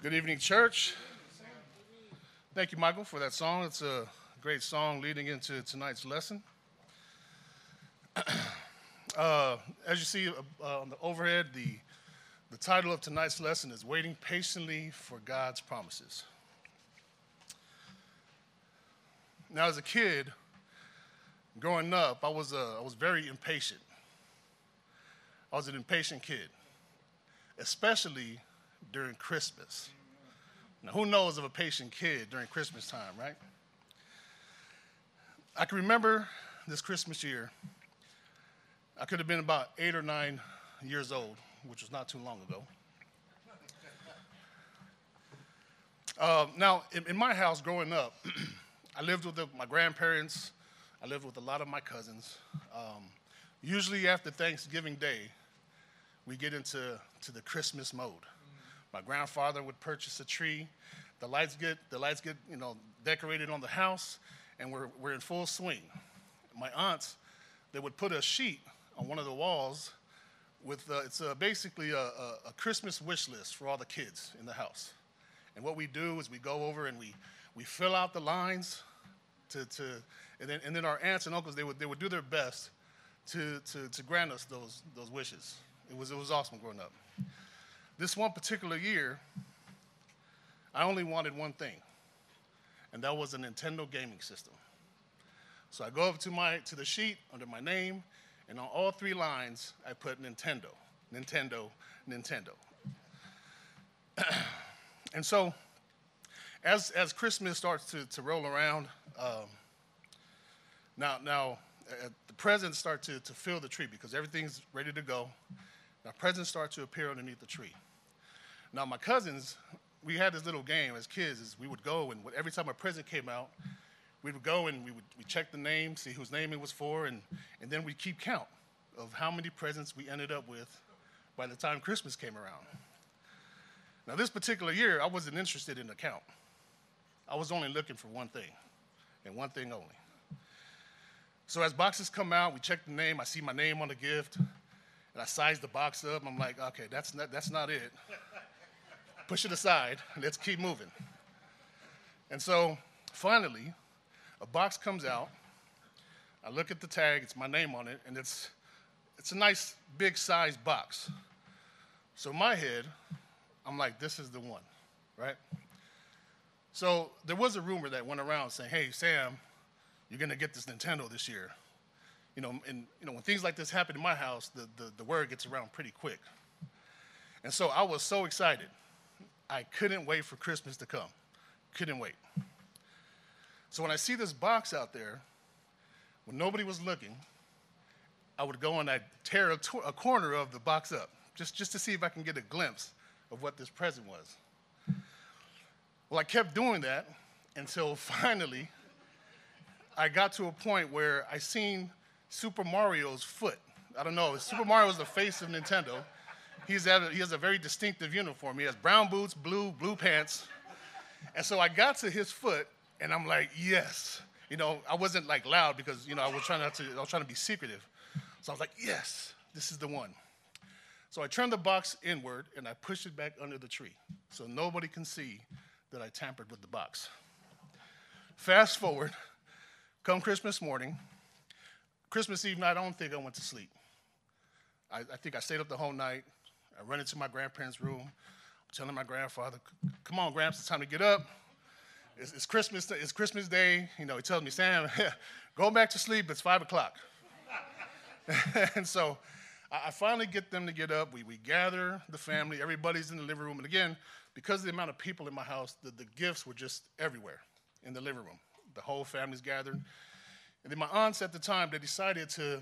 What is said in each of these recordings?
Good evening, church. Thank you, Michael, for that song. It's a great song leading into tonight's lesson. As you see on the overhead, the title of tonight's lesson is Waiting Patiently for God's Promises. Now, as a kid, growing up, I was very impatient. I was an impatient kid, especially during Christmas. Now, who knows of a patient kid during Christmas time, right? I can remember this Christmas year. I could have been about 8 or 9 years old, which was not too long ago. Now, in my house growing up, I lived with my grandparents. I lived with a lot of my cousins. Usually after Thanksgiving Day, we get into the Christmas mode. My grandfather would purchase a tree. The lights get decorated on the house, and we're in full swing. My aunts, they would put a sheet on one of the walls with it's basically a Christmas wish list for all the kids in the house. And what we do is we go over and we fill out the lines and then our aunts and uncles they would do their best to grant us those wishes. It was awesome growing up. This one particular year, I only wanted one thing, and that was a Nintendo gaming system. So I go up to the sheet under my name, and on all 3 lines, I put Nintendo, Nintendo, Nintendo. And so, as Christmas starts to roll around, now the presents start to fill the tree because everything's ready to go. Now presents start to appear underneath the tree. Now my cousins, we had this little game as kids. Is we would go and every time a present came out, we would go and we check the name, see whose name it was for, and then we keep count of how many presents we ended up with by the time Christmas came around. Now this particular year, I wasn't interested in the count. I was only looking for one thing, and one thing only. So as boxes come out, we check the name. I see my name on the gift. And I size the box up, and I'm like, okay, that's not it. Push it aside, and let's keep moving. And so, finally, a box comes out. I look at the tag, it's my name on it, and it's a nice, big-sized box. So in my head, I'm like, this is the one, right? So there was a rumor that went around saying, hey, Sam, you're going to get this Nintendo this year. When things like this happen in my house, the word gets around pretty quick. And so I was so excited. I couldn't wait for Christmas to come. Couldn't wait. So when I see this box out there, when nobody was looking, I would go and I'd tear a corner of the box up, just to see if I can get a glimpse of what this present was. Well, I kept doing that until finally I got to a point where I seen Super Mario's foot. I don't know. Super Mario is the face of Nintendo. He has a very distinctive uniform. He has brown boots, blue pants. And so I got to his foot, and I'm like, yes. I wasn't like loud because I was trying to be secretive. So I was like, yes, this is the one. So I turned the box inward and I pushed it back under the tree so nobody can see that I tampered with the box. Fast forward, come Christmas morning. Christmas Eve night, I don't think I went to sleep. I think I stayed up the whole night. I run into my grandparents' room. I'm telling my grandfather, come on, Gramps, it's time to get up. It's Christmas Day. He tells me, Sam, go back to sleep. It's 5 o'clock. And so I finally get them to get up. We gather the family. Everybody's in the living room. And again, because of the amount of people in my house, the gifts were just everywhere in the living room. The whole family's gathered. And then my aunts at the time, they decided to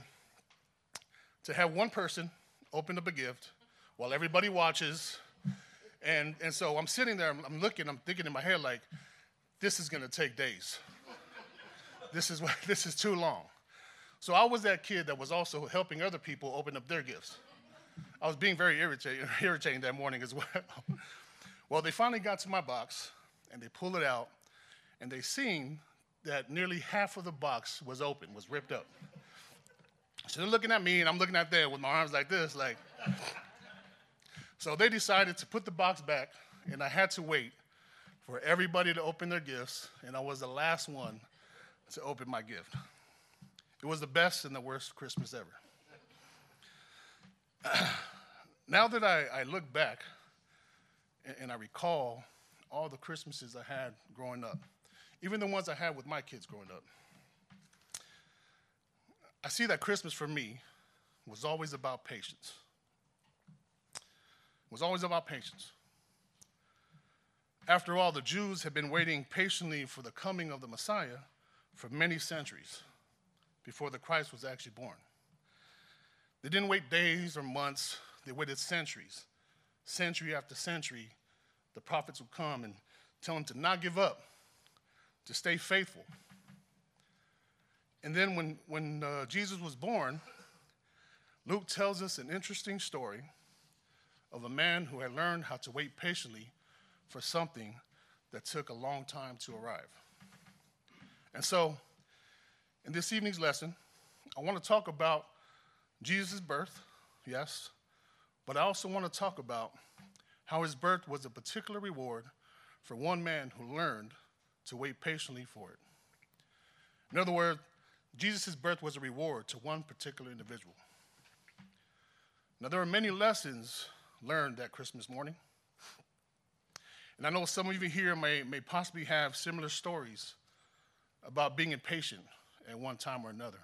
have one person open up a gift while everybody watches. And so I'm sitting there, I'm thinking in my head like, this is going to take days. This is too long. So I was that kid that was also helping other people open up their gifts. I was being very irritating that morning as well. Well, they finally got to my box, and they pulled it out, and they seen that nearly half of the box was open, was ripped up. So they're looking at me, and I'm looking at them with my arms like this, like. So they decided to put the box back and I had to wait for everybody to open their gifts, and I was the last one to open my gift. It was the best and the worst Christmas ever. Now that I look back and I recall all the Christmases I had growing up, even the ones I had with my kids growing up, I see that Christmas for me was always about patience. It was always about patience. After all, the Jews had been waiting patiently for the coming of the Messiah for many centuries before the Christ was actually born. They didn't wait days or months, they waited centuries. Century after century, the prophets would come and tell them to not give up, to stay faithful. And then when Jesus was born, Luke tells us an interesting story of a man who had learned how to wait patiently for something that took a long time to arrive. And so, in this evening's lesson, I want to talk about Jesus' birth, yes, but I also want to talk about how his birth was a particular reward for one man who learned to wait patiently for it. In other words, Jesus' birth was a reward to one particular individual. Now, there are many lessons learned that Christmas morning. And I know some of you here may possibly have similar stories about being impatient at one time or another.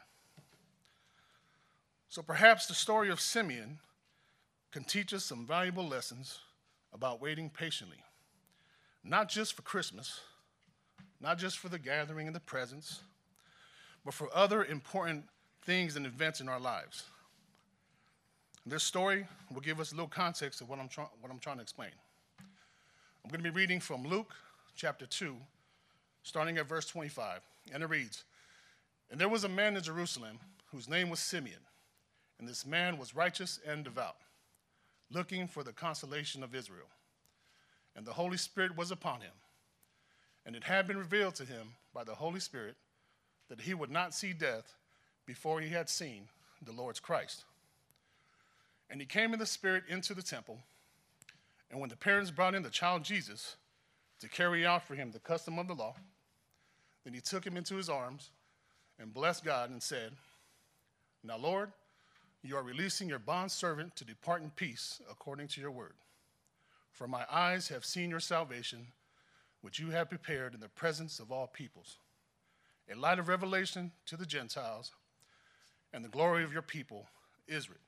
So perhaps the story of Simeon can teach us some valuable lessons about waiting patiently, not just for Christmas, not just for the gathering and the presents, but for other important things and events in our lives. This story will give us a little context of what I'm trying to explain. I'm going to be reading from Luke chapter 2, starting at verse 25, and it reads, "And there was a man in Jerusalem whose name was Simeon, and this man was righteous and devout, looking for the consolation of Israel. And the Holy Spirit was upon him, and it had been revealed to him by the Holy Spirit that he would not see death before he had seen the Lord's Christ. And he came in the Spirit into the temple, and when the parents brought in the child Jesus to carry out for him the custom of the law, then he took him into his arms and blessed God and said, 'Now, Lord, you are releasing your bondservant to depart in peace according to your word. For my eyes have seen your salvation, which you have prepared in the presence of all peoples, a light of revelation to the Gentiles and the glory of your people, Israel.'"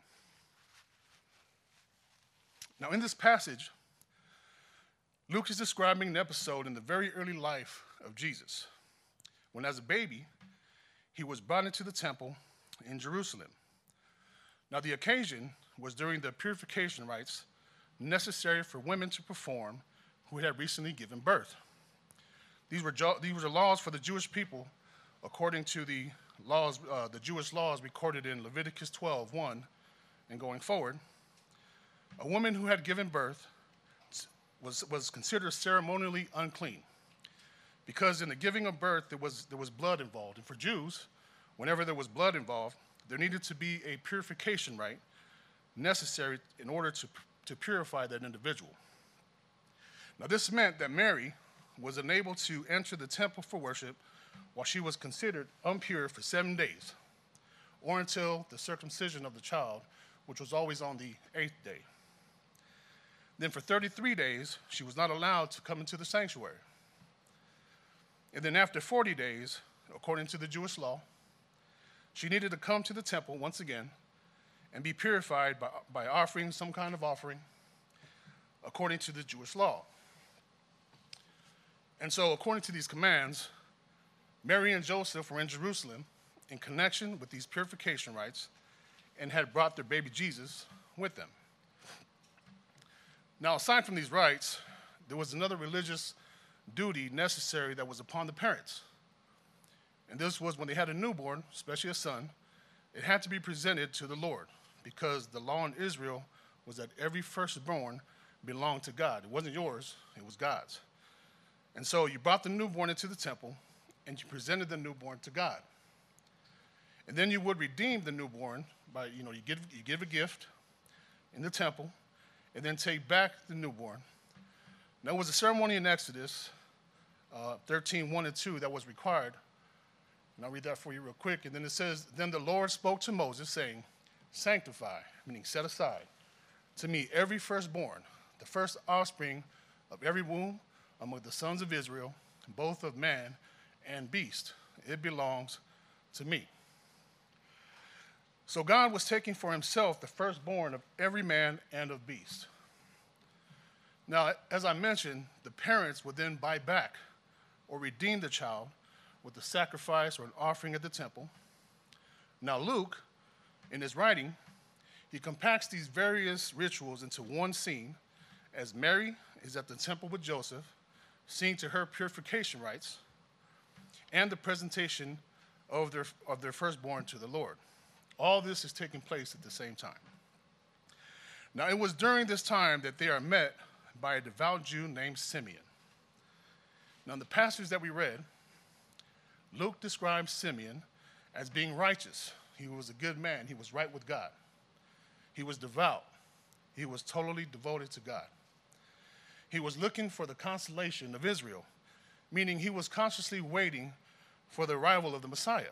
Now, in this passage, Luke is describing an episode in the very early life of Jesus, when as a baby, he was brought into the temple in Jerusalem. Now, the occasion was during the purification rites necessary for women to perform who had recently given birth. These were laws for the Jewish people according to the Jewish laws recorded in Leviticus 12:1 and going forward. A woman who had given birth was considered ceremonially unclean because in the giving of birth there was blood involved. And for Jews, whenever there was blood involved, there needed to be a purification rite necessary in order to purify that individual. Now, this meant that Mary was unable to enter the temple for worship while she was considered impure for 7 days, or until the circumcision of the child, which was always on the 8th day. Then for 33 days, she was not allowed to come into the sanctuary. And then after 40 days, according to the Jewish law, she needed to come to the temple once again and be purified by offering some kind of offering according to the Jewish law. And so according to these commands, Mary and Joseph were in Jerusalem in connection with these purification rites and had brought their baby Jesus with them. Now, aside from these rites, there was another religious duty necessary that was upon the parents. And this was when they had a newborn, especially a son, it had to be presented to the Lord because the law in Israel was that every firstborn belonged to God. It wasn't yours, it was God's. And so you brought the newborn into the temple and you presented the newborn to God. And then you would redeem the newborn by, you give a gift in the temple and then take back the newborn There was a ceremony in Exodus 13, 1 and 2 that was required. And I'll read that for you real quick. And then it says, then the Lord spoke to Moses, saying, sanctify, meaning set aside, to me every firstborn, the first offspring of every womb among the sons of Israel, both of man and beast. It belongs to me. So God was taking for himself the firstborn of every man and of beast. Now, as I mentioned, the parents would then buy back or redeem the child with a sacrifice or an offering at the temple. Now, Luke, in his writing, he compacts these various rituals into one scene as Mary is at the temple with Joseph, seeing to her purification rites and the presentation of their firstborn to the Lord. All this is taking place at the same time. Now, it was during this time that they are met by a devout Jew named Simeon. Now, in the passage that we read, Luke describes Simeon as being righteous. He was a good man. He was right with God. He was devout. He was totally devoted to God. He was looking for the consolation of Israel, meaning he was consciously waiting for the arrival of the Messiah.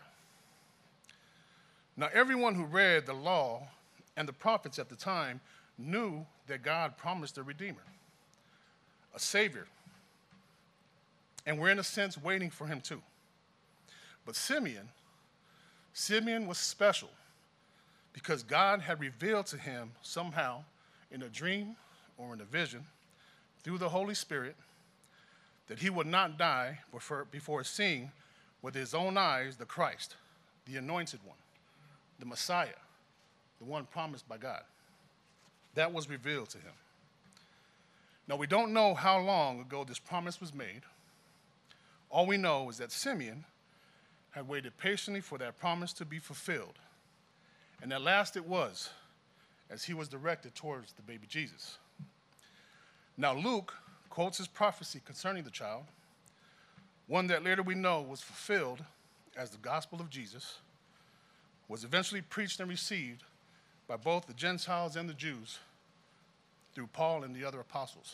Now, everyone who read the law and the prophets at the time knew that God promised a Redeemer, a Savior, and we're in a sense waiting for him too. But Simeon was special because God had revealed to him somehow in a dream or in a vision through the Holy Spirit that he would not die before seeing with his own eyes the Christ, the anointed one, the Messiah, the one promised by God. That was revealed to him. Now, we don't know how long ago this promise was made. All we know is that Simeon had waited patiently for that promise to be fulfilled. And at last it was, as he was directed towards the baby Jesus. Now, Luke quotes his prophecy concerning the child, one that later we know was fulfilled as the gospel of Jesus, was eventually preached and received by both the Gentiles and the Jews through Paul and the other apostles.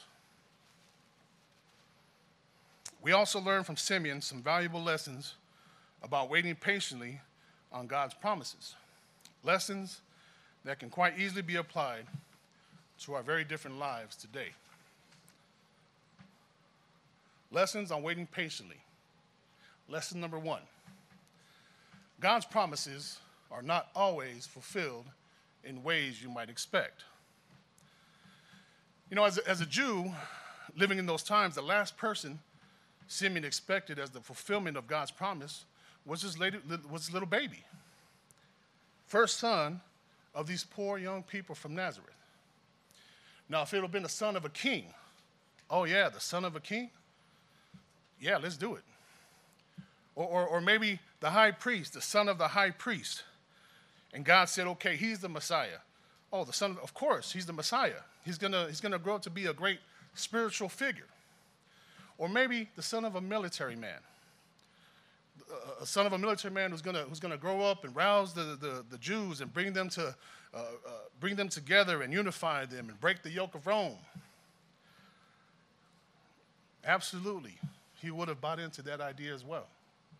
We also learn from Simeon some valuable lessons about waiting patiently on God's promises, lessons that can quite easily be applied to our very different lives today. Lessons on waiting patiently. Lesson number 1. God's promises are not always fulfilled in ways you might expect. You know, as a Jew living in those times, the last person Simeon expected as the fulfillment of God's promise was his little baby, first son of these poor young people from Nazareth. Now, if it would have been the son of a king, oh yeah, the son of a king, yeah, let's do it. Or maybe the high priest, the son of the high priest. And God said, okay, he's the Messiah. Oh, the son of course, he's the Messiah. He's gonna grow up to be a great spiritual figure. Or maybe the son of a military man. A son of a military man who's gonna grow up and rouse the Jews and bring them together and unify them and break the yoke of Rome. Absolutely, he would have bought into that idea as well.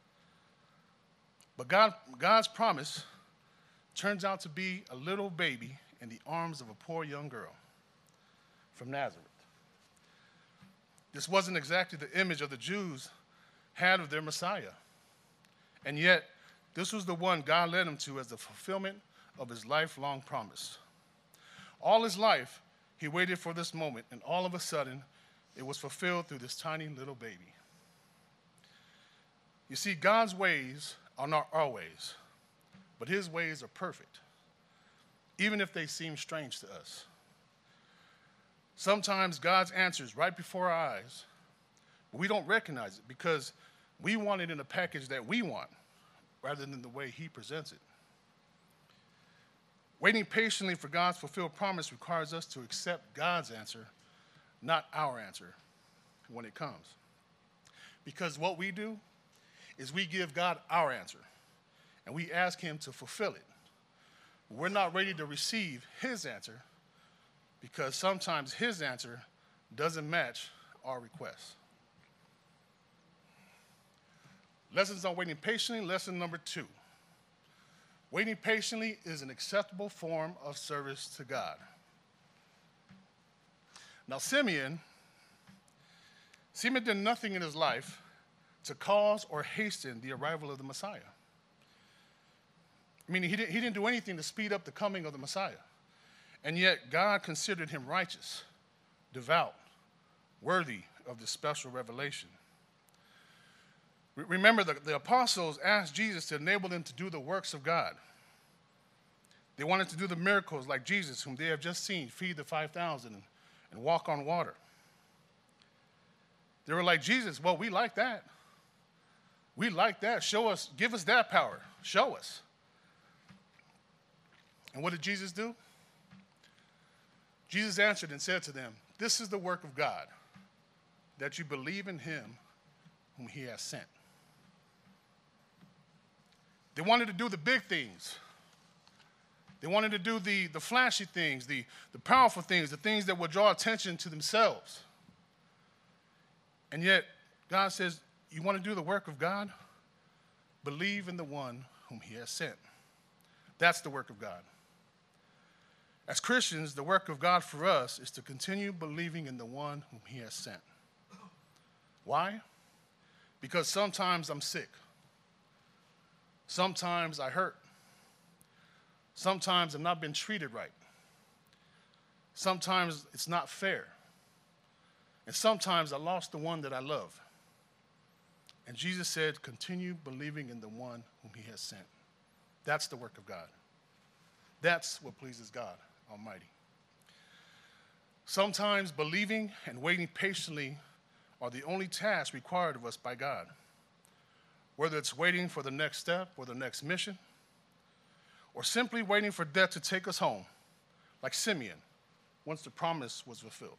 But God's promise turns out to be a little baby in the arms of a poor young girl from Nazareth. This wasn't exactly the image of the Jews had of their Messiah. And yet, this was the one God led him to as the fulfillment of his lifelong promise. All his life, he waited for this moment, and all of a sudden, it was fulfilled through this tiny little baby. You see, God's ways are not our ways, but his ways are perfect, even if they seem strange to us. Sometimes God's answer is right before our eyes, but we don't recognize it because we want it in a package that we want rather than the way he presents it. Waiting patiently for God's fulfilled promise requires us to accept God's answer, not our answer, when it comes. Because what we do is we give God our answer, and we ask him to fulfill it. We're not ready to receive his answer because sometimes his answer doesn't match our requests. Lessons on waiting patiently. Lesson number 2. Waiting patiently is an acceptable form of service to God. Now, Simeon did nothing in his life to cause or hasten the arrival of the Messiah. I mean, he didn't do anything to speed up the coming of the Messiah. And yet, God considered him righteous, devout, worthy of this special revelation. Remember, the apostles asked Jesus to enable them to do the works of God. They wanted to do the miracles like Jesus, whom they have just seen, feed the 5,000 and walk on water. They were like, Jesus, well, we like that. We like that. Show us, give us that power. Show us. And what did Jesus do? Jesus answered and said to them, this is the work of God, that you believe in him whom he has sent. They wanted to do the big things. They wanted to do the flashy things, the powerful things, the things that would draw attention to themselves. And yet, God says, you want to do the work of God? Believe in the one whom he has sent. That's the work of God. As Christians, the work of God for us is to continue believing in the one whom he has sent. Why? Because sometimes I'm sick. Sometimes I hurt. Sometimes I'm not being treated right. Sometimes it's not fair. And sometimes I lost the one that I love. And Jesus said, continue believing in the one whom he has sent. That's the work of God. That's what pleases God Almighty. Sometimes believing and waiting patiently are the only tasks required of us by God. Whether it's waiting for the next step or the next mission, or simply waiting for death to take us home, like Simeon, once the promise was fulfilled.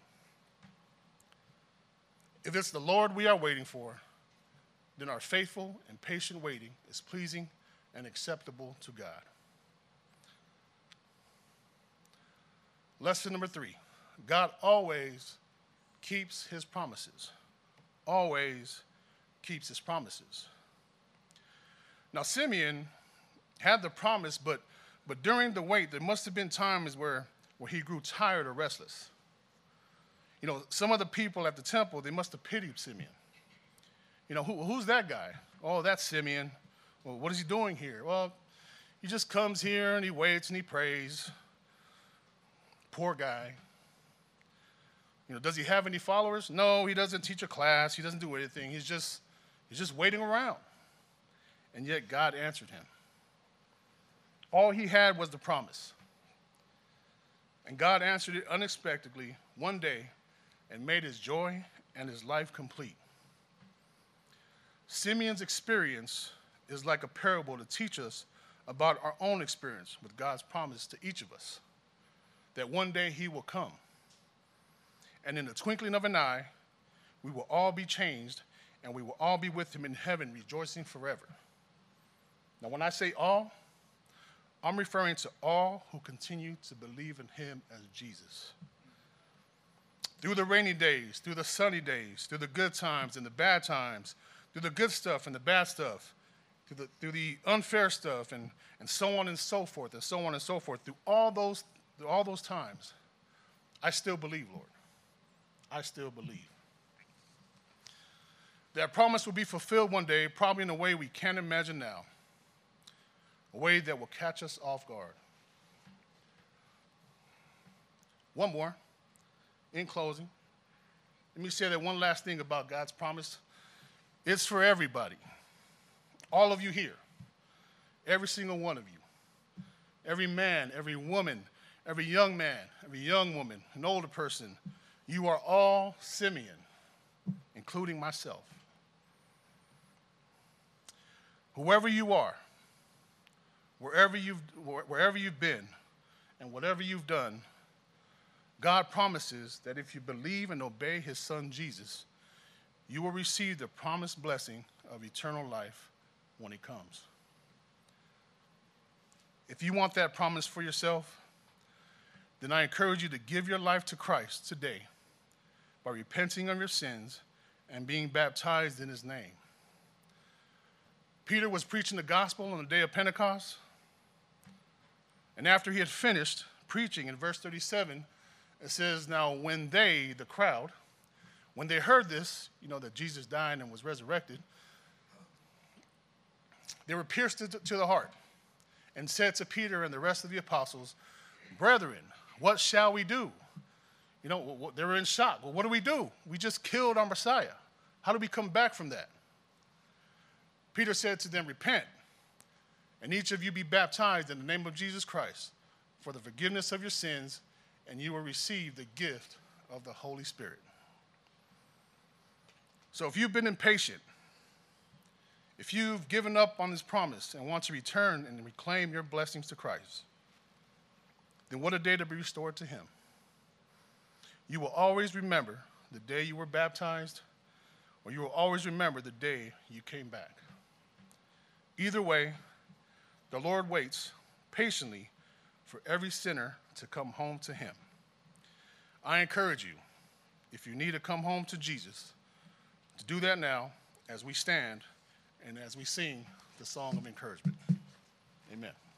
If it's the Lord we are waiting for, then our faithful and patient waiting is pleasing and acceptable to God. Lesson number 3, God always keeps his promises. Always keeps his promises. Now, Simeon had the promise, but during the wait, there must have been times where he grew tired or restless. You know, some of the people at the temple, they must have pitied Simeon. You know, who's that guy? Oh, that's Simeon. Well, what is he doing here? Well, he just comes here and he waits and he prays. Poor guy. You know, does he have any followers? No, he doesn't teach a class. He doesn't do anything. He's just waiting around. And yet God answered him. All he had was the promise. And God answered it unexpectedly one day and made his joy and his life complete. Simeon's experience is like a parable to teach us about our own experience with God's promise to each of us, that one day he will come. And in the twinkling of an eye, we will all be changed, and we will all be with him in heaven, rejoicing forever. Now, when I say all, I'm referring to all who continue to believe in him as Jesus. Through the rainy days, through the sunny days, through the good times and the bad times, through the good stuff and the bad stuff, through the unfair stuff and so on and so forth, and so on and so forth, through all those times, I still believe, Lord. I still believe. That promise will be fulfilled one day, probably in a way we can't imagine now, a way that will catch us off guard. One more, in closing. Let me say that one last thing about God's promise. It's for everybody. All of you here, every single one of you, every man, every woman, every young man, every young woman, an older person, you are all Simeon, including myself. Whoever you are, wherever you've been, and whatever you've done, God promises that if you believe and obey his son Jesus, you will receive the promised blessing of eternal life when he comes. If you want that promise for yourself, then I encourage you to give your life to Christ today, by repenting of your sins and being baptized in his name. Peter was preaching the gospel on the day of Pentecost. And after he had finished preaching, in verse 37, it says, now when they, the crowd, when they heard this, that Jesus died and was resurrected, they were pierced to the heart and said to Peter and the rest of the apostles, brethren, what shall we do? They were in shock. Well, what do we do? We just killed our Messiah. How do we come back from that? Peter said to them, repent, and each of you be baptized in the name of Jesus Christ for the forgiveness of your sins, and you will receive the gift of the Holy Spirit. So if you've been impatient, if you've given up on this promise and want to return and reclaim your blessings to Christ, then what a day to be restored to him. You will always remember the day you were baptized, or you will always remember the day you came back. Either way, the Lord waits patiently for every sinner to come home to him. I encourage you, if you need to come home to Jesus, to do that now as we stand and as we sing the song of encouragement. Amen.